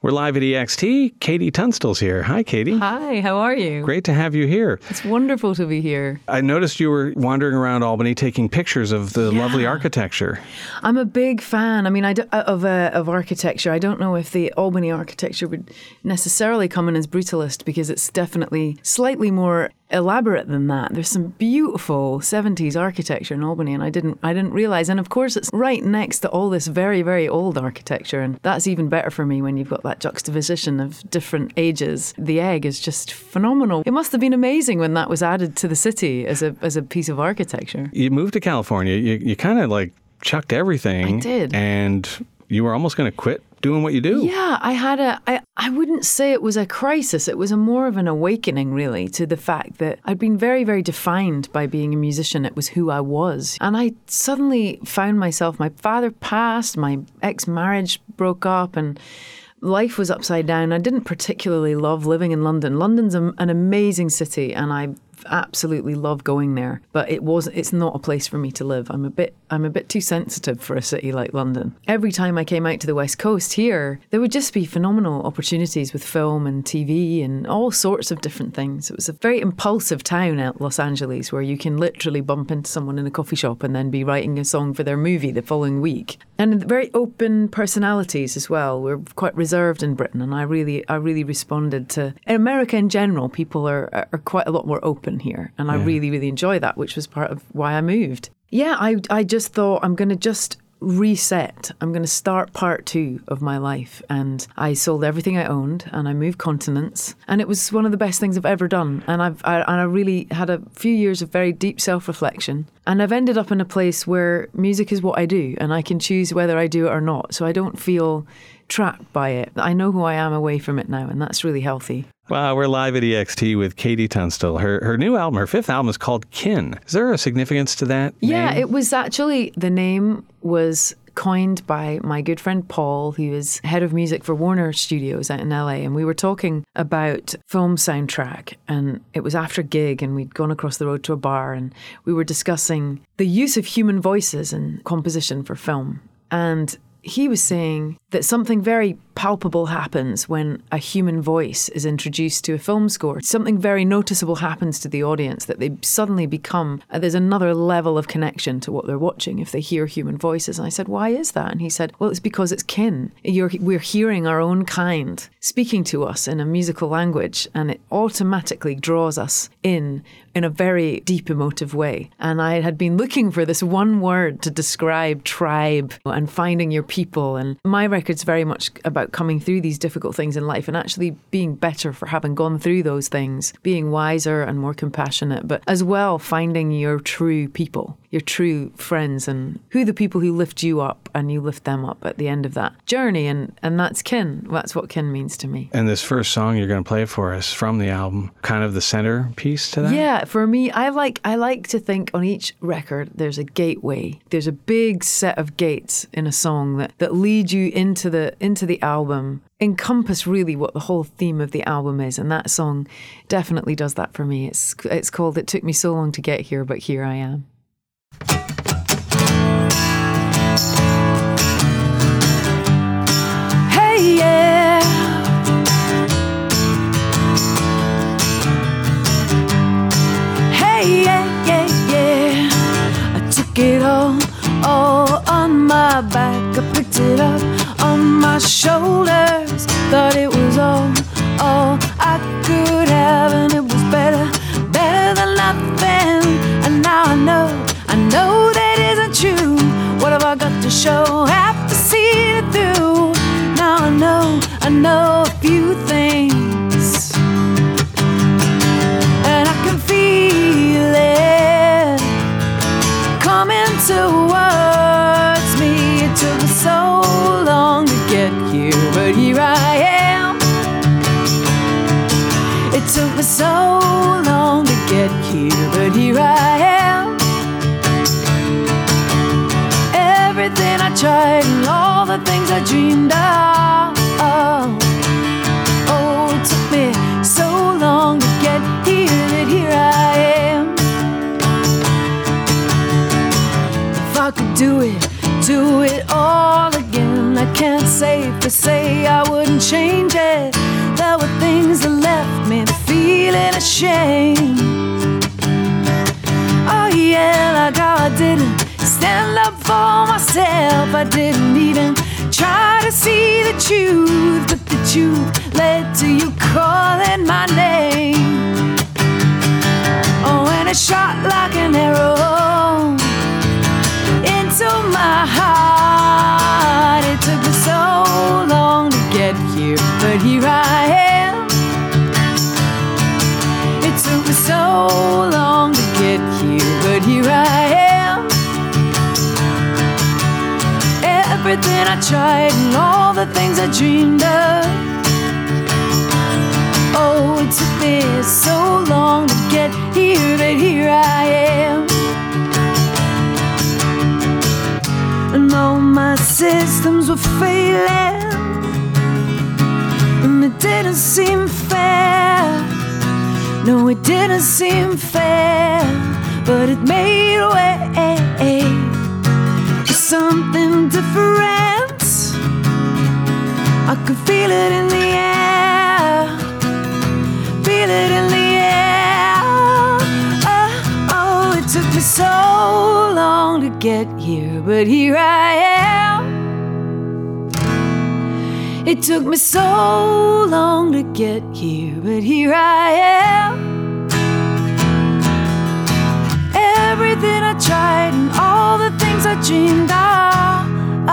We're live at EXT. Katie Tunstall's here. Hi, Katie. Hi, how are you? Great to have you here. It's wonderful to be here. I noticed you were wandering around Albany taking pictures of the lovely architecture. I'm a big fan. I mean, of architecture. I don't know if the Albany architecture would necessarily come in as brutalist because it's definitely slightly more elaborate than that. There's some beautiful 70s architecture in Albany, and I didn't realize. And of course, it's right next to all this very, very old architecture, and that's even better for me when you've got that juxtaposition of different ages. The Egg is just phenomenal. It must have been amazing when that was added to the city as a piece of architecture. You moved to California. You kind of like chucked everything. I did. And you were almost going to quit doing what you do. Yeah, I wouldn't say it was a crisis. It was more of an awakening, really, to the fact that I'd been very, very defined by being a musician. It was who I was. And I suddenly found myself, my father passed, my ex-marriage broke up, and life was upside down. I didn't particularly love living in London. London's an amazing city, and I absolutely love going there, but it's not a place for me to live. I'm a bit too sensitive for a city like London. Every time I came out to the West Coast here, there would just be phenomenal opportunities with film and TV and all sorts of different things. It was a very impulsive town out Los Angeles where you can literally bump into someone in a coffee shop and then be writing a song for their movie the following week. And very open personalities as well. We're quite reserved in Britain, and I really responded to, in America in general, people are quite a lot more open here, and I really, really enjoy that, which was part of why I moved. Yeah, I just thought I'm going to just reset. I'm going to start part 2 of my life, and I sold everything I owned and I moved continents, and it was one of the best things I've ever done. And I really had a few years of very deep self-reflection, and I've ended up in a place where music is what I do, and I can choose whether I do it or not. So I don't feel trapped by it. I know who I am away from it now, and that's really healthy. Wow, we're live at EXT with Katie Tunstall. Her new album, her 5th album, is called Kin. Is there a significance to that name? Yeah, it was actually, the name was coined by my good friend Paul, who is head of music for Warner Studios out in LA, and we were talking about film soundtrack, and it was after a gig, and we'd gone across the road to a bar, and we were discussing the use of human voices in composition for film. And he was saying that something very palpable happens when a human voice is introduced to a film score. Something very noticeable happens to the audience, that they suddenly become, there's another level of connection to what they're watching if they hear human voices. And I said, why is that? And he said, well, it's because it's kin. We're hearing our own kind speaking to us in a musical language, and it automatically draws us in a very deep emotive way. And I had been looking for this one word to describe tribe and finding your people. And my record's very much about coming through these difficult things in life and actually being better for having gone through those things, being wiser and more compassionate, but as well finding your true people, your true friends, and who the people who lift you up and you lift them up at the end of that journey. And that's kin. That's what kin means to me. And this first song you're going to play for us from the album, kind of the centerpiece to that? Yeah, for me, I like to think on each record there's a gateway. There's a big set of gates in a song that lead you into the album, encompass really what the whole theme of the album is, and that song definitely does that for me. It's called It Took Me So Long to Get Here, But Here I Am. Hey, yeah. Hey, yeah, yeah, yeah. I took it all on my back. I picked it up on my shoulders. Thought it was all I could have, and it was better than nothing. And now I know that isn't true. What have I got to show? Have to see it through. Now I know a few things, and I can feel it coming towards me. It took me so long to get here, but here I am. It took me so long to get here, but here I am. Everything I tried and all the things I dreamed of. Oh, it took me so long to get here, but here I am. If I could do it all again, I can't say I wouldn't change it. There were things that left me feeling ashamed. Oh yeah, like how I didn't stand up for myself. I didn't even try to see the truth, but the truth led to you calling my name. Oh, and it shot like an arrow into my heart. It took me so long to get here, but here I am. It took me so long to get here, but here I am. Everything I tried and all the things I dreamed of. Oh, it took me so long to get here, but here I am. And all my systems were failing, and it didn't seem fair. No, it didn't seem fair, but it made a way for something different. I could feel it in the air, feel it in the air. Oh, it took me so long to get here, but here I am. It took me so long to get here, but here I am. Everything I tried and all the things I dreamed of.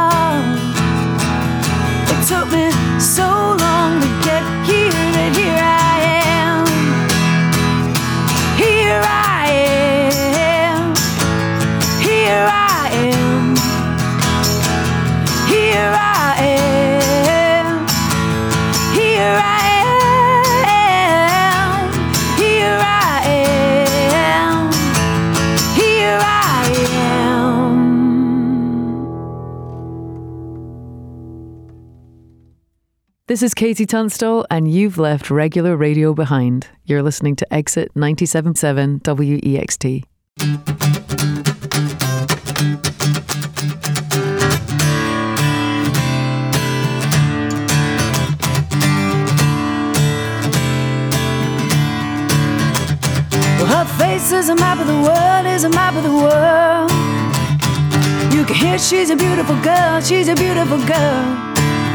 It took me so long to get here, but here I am. Here I am. Here I am. Here I am. Here I am. Here I am. Here I am. This is Katie Tunstall, and you've left regular radio behind. You're listening to Exit 97.7 WEXT. Her face is a map of the world, is a map of the world. You can hear she's a beautiful girl, she's a beautiful girl.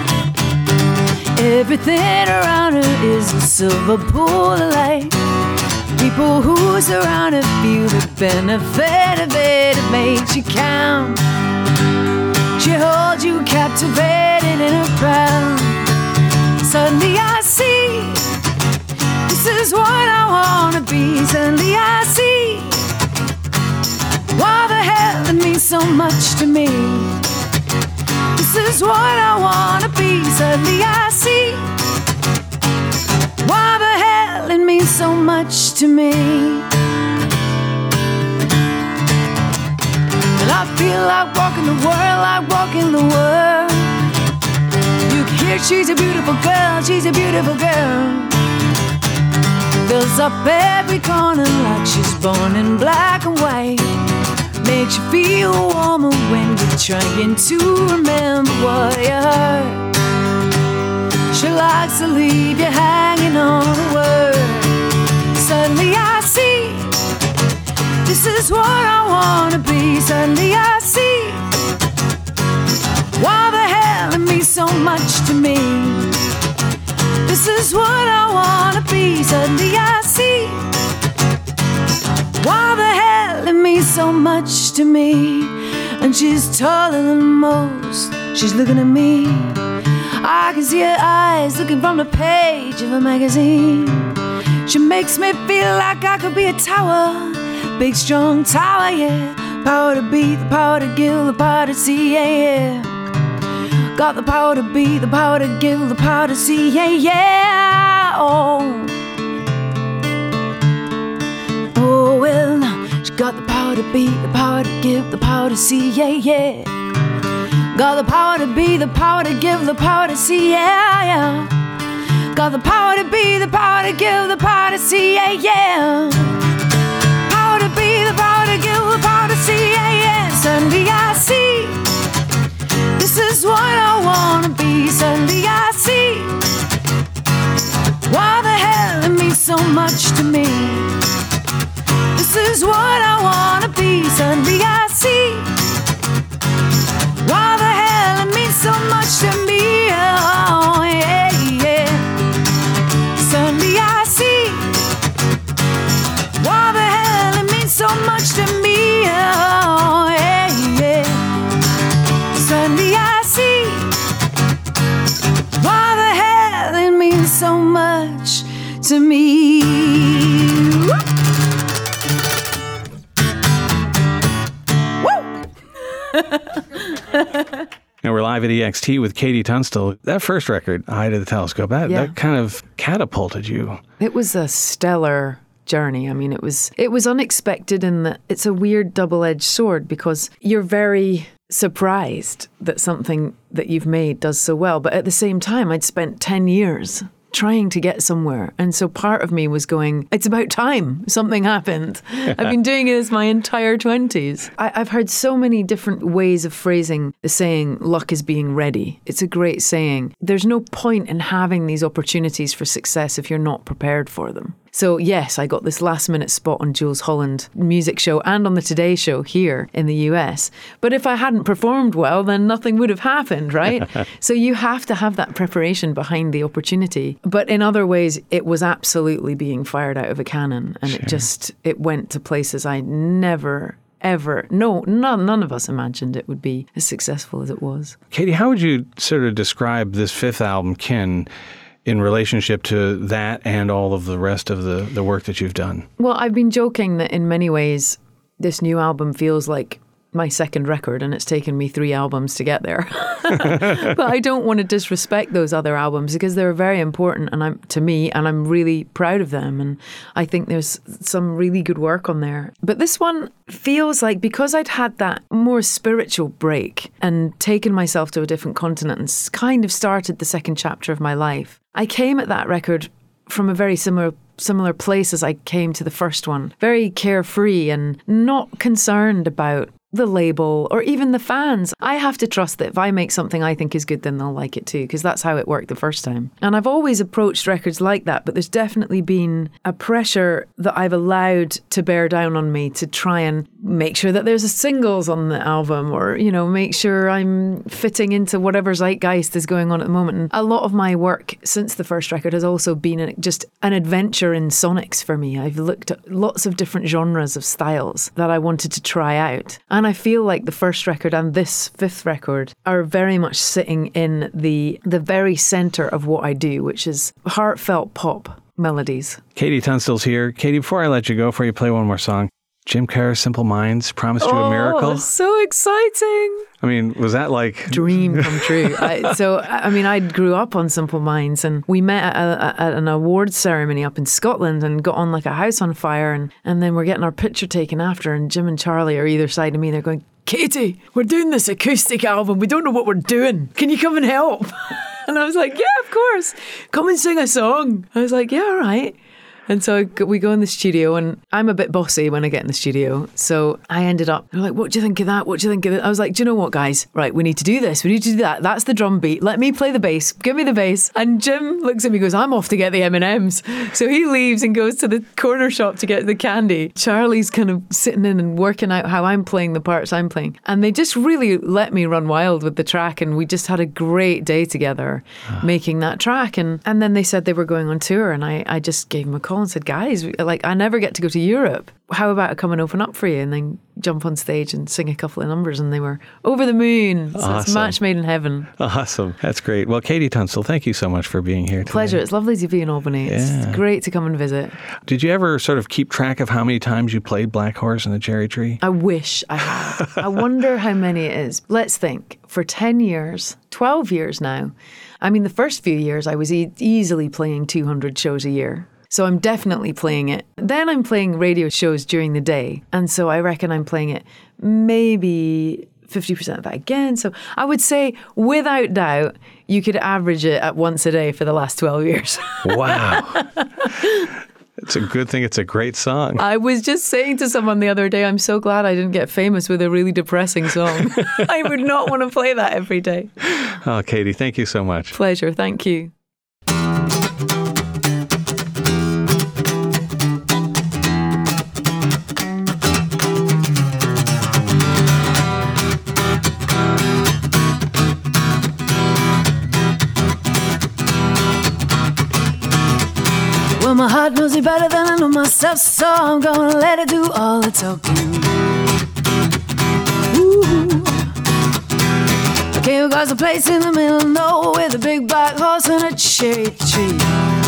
Everything around her is a silver pool of light. People who surround her feel the benefit of it. It makes you count. She holds you captivated in her crown. Suddenly I see, this is what I wanna be. Suddenly I see why the hell it means so much to me. This is what I wanna be. Suddenly I see why the hell it means so much to me. And I feel like walking the world, like walking the world. You can hear she's a beautiful girl, she's a beautiful girl. Fills up every corner like she's born in black and white. Makes you feel warmer when you're trying to remember what you heard. She likes to leave you hanging on a word. Suddenly I see, this is what I wanna be. Suddenly I see why the hell it means so much to me. This is what I wanna be. Suddenly I see why the hell it means so much to me. And she's taller than most. She's looking at me. I can see her eyes looking from the page of a magazine. She makes me feel like I could be a tower. Big strong tower, yeah. Power to beat, the power to give, the power to see, yeah, yeah. Got the power to beat, the power to give, the power to see, yeah, yeah. Oh, oh well, she got the power to beat, the power to give, the power to see, yeah, yeah. Got the power to be, the power to give, the power to see, yeah, yeah. Got the power to be, the power to give, the power to see, yeah, yeah. Power to be, the power to give, the power to see, yeah, yeah. Suddenly I see, this is what I wanna be. Suddenly I see much to me. This is what I wanna be. Suddenly I see why the hell it means so much to me. Oh, yeah, yeah. Suddenly I see why the hell it means so much to me. Oh, yeah, yeah. Suddenly I see why the hell it means so much to me. Now we're live at EXT with Katie Tunstall. That first record, Eye to the Telescope, that kind of catapulted you. It was a stellar journey. I mean, it was unexpected in that it's a weird double-edged sword, because you're very surprised that something that you've made does so well. But at the same time, I'd spent 10 years trying to get somewhere. And so part of me was going, it's about time something happened. I've been doing this my entire 20s. I've heard so many different ways of phrasing the saying, luck is being ready. It's a great saying. There's no point in having these opportunities for success if you're not prepared for them. So yes, I got this last minute spot on Jools Holland music show and on the Today Show here in the US. But if I hadn't performed well, then nothing would have happened, right? So you have to have that preparation behind the opportunity. But in other ways, it was absolutely being fired out of a cannon. And it went to places I never none of us imagined it would be as successful as it was. Katie, how would you sort of describe this fifth album, Kin, in relationship to that and all of the rest of the work that you've done? Well, I've been joking that in many ways, this new album feels like my second record, and it's taken me 3 albums to get there. But I don't want to disrespect those other albums, because they're very important to me, and I'm really proud of them. And I think there's some really good work on there. But this one feels like, because I'd had that more spiritual break and taken myself to a different continent and kind of started the second chapter of my life, I came at that record from a very similar place as I came to the first one. Very carefree and not concerned about the label or even the fans. I have to trust that if I make something I think is good, then they'll like it too, because that's how it worked the first time. And I've always approached records like that, but there's definitely been a pressure that I've allowed to bear down on me to try and make sure that there's a singles on the album, or, you know, make sure I'm fitting into whatever zeitgeist is going on at the moment. And a lot of my work since the first record has also been just an adventure in sonics for me. I've looked at lots of different genres of styles that I wanted to try out. And I feel like the first record and this fifth record are very much sitting in the very centre of what I do, which is heartfelt pop melodies. Katie Tunstall's here. Katie, before I let you go, before you play one more song, Jim Kerr's Simple Minds promised you a miracle. Oh, so exciting. I mean, was that like... Dream come true. I grew up on Simple Minds, and we met at an awards ceremony up in Scotland and got on like a house on fire, and then we're getting our picture taken after, and Jim and Charlie are either side of me. They're going, Katie, we're doing this acoustic album. We don't know what we're doing. Can you come and help? And I was like, yeah, of course. Come and sing a song. I was like, yeah, all right. And so we go in the studio, and I'm a bit bossy when I get in the studio. So I ended up, they're like, what do you think of that? What do you think of it? I was like, do you know what, guys? Right, we need to do this. We need to do that. That's the drum beat. Let me play the bass. Give me the bass. And Jim looks at me and goes, I'm off to get the M&Ms. So he leaves and goes to the corner shop to get the candy. Charlie's kind of sitting in and working out how I'm playing the parts I'm playing. And they just really let me run wild with the track. And we just had a great day together making that track. And then they said they were going on tour, and I just gave them a call and said, guys, like, I never get to go to Europe. How about I come and open up for you and then jump on stage and sing a couple of numbers? And they were over the moon. So awesome. It's match made in heaven. Awesome. That's great. Well, Katie Tunstall, thank you so much for being here today. Pleasure. It's lovely to be in Albany. It's great to come and visit. Did you ever sort of keep track of how many times you played Black Horse and the Cherry Tree? I wish I had. I wonder how many it is. Let's think. For 10 years, 12 years now. I mean, the first few years I was easily playing 200 shows a year. So I'm definitely playing it. Then I'm playing radio shows during the day. And so I reckon I'm playing it maybe 50% of that again. So I would say, without doubt, you could average it at once a day for the last 12 years. Wow. It's a good thing it's a great song. I was just saying to someone the other day, I'm so glad I didn't get famous with a really depressing song. I would not want to play that every day. Oh, Katie, thank you so much. Pleasure. Thank you. my heart knows me better than I know myself, so I'm gonna let it do all the talking. Ooh. I came across a place in the middle of nowhere with a big black horse and a cherry tree.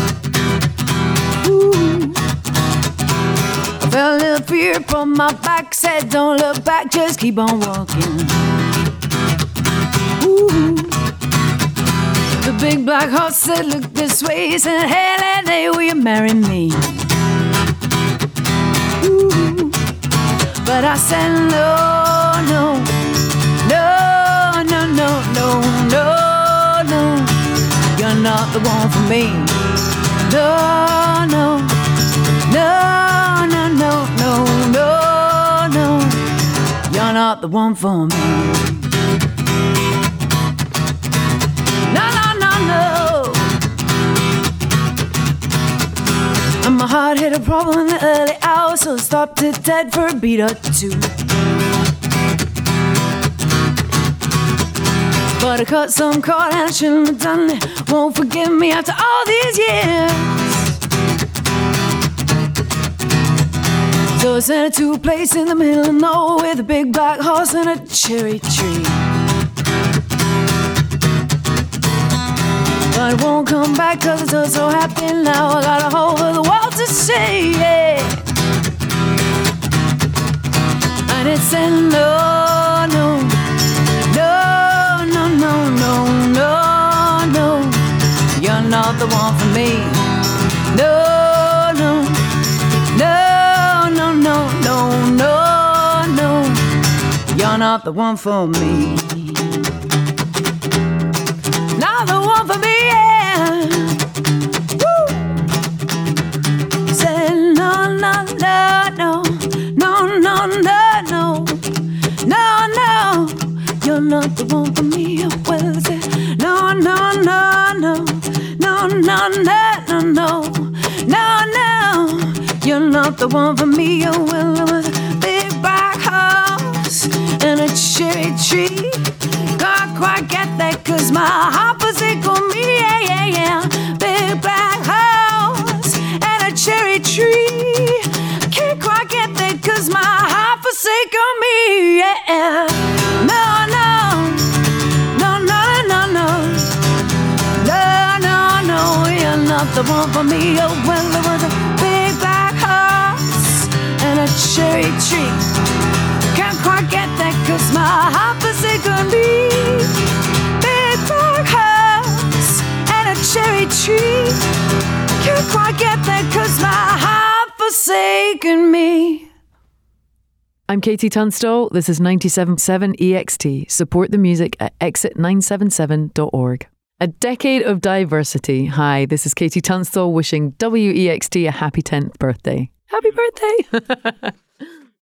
Ooh. I felt a little fear upon my back, said don't look back, just keep on walking. Ooh. The big black horse said look this way, he said hey lady, will you marry me? Ooh. But I said no, no, no, no, no, no, no, no, you're not the one for me. No, no, no, no, no, no, no, no, you're not the one for me. No, no, no, no. And my heart hit a problem in the early hours, so I stopped it dead for a beat or two. But I cut some cord and I shouldn't have done it. Won't forgive me after all these years. So I sent her to a place in the middle of nowhere with a big black horse and a cherry tree. But it won't come back cause it's all so happy now. I got a whole of the world to see, yeah. And it said no, no, no, no, no, no, no, no, you're not the one for me. No, no, no, no, no, no, no, no, you're not the one for me. Not the one for me, yeah. Woo. You said no, no, no, no, no, no, no, no, no, no, you're not the one for me. Well, I said no, no, no, no, no, no, no, no, no, no, you're not the one for me. Oh, well, I was a big black horse and a cherry tree. Can't quite get that cause my heart was sick on me, yeah, yeah, yeah. Big black house and a cherry tree. Can't quite get that cause my heart was sick on me, yeah. No, no, no, no, no, no, no, no, no, you're not the one for me. Oh, well, there was a big black house and a cherry tree. Can't quite get that cause my heart was sick on me. Big black house and a cherry tree. Can't quite get that cause my heart forsaken me. I'm Katie Tunstall. This is 97.7 EXT. Support the music at exit977.org. A decade of diversity. Hi, this is Katie Tunstall wishing WEXT a happy 10th birthday. Happy birthday!